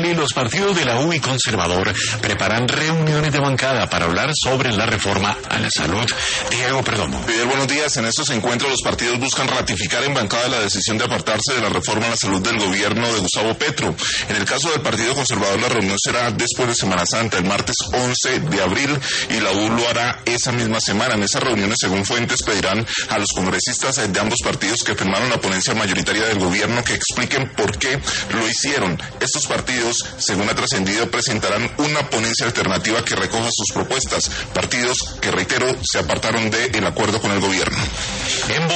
Eli, los partidos de la U y Conservador preparan reuniones de bancada para hablar sobre la reforma a la salud. Diego Perdomo. Fidel, buenos días. En estos encuentros los partidos buscan ratificar en bancada la decisión de apartarse de la reforma a la salud del gobierno de Gustavo Petro. En el caso del Partido Conservador, la reunión será después de Semana Santa, el martes 11 de abril, y la U lo hará esa misma semana. En esas reuniones, según fuentes, pedirán a los congresistas de ambos partidos que firmaron la ponencia mayoritaria del gobierno que expliquen por qué lo hicieron. Estos partidos, según ha trascendido, presentarán una ponencia alternativa que recoja sus propuestas. Partidos que, reitero, se apartaron del acuerdo con el gobierno.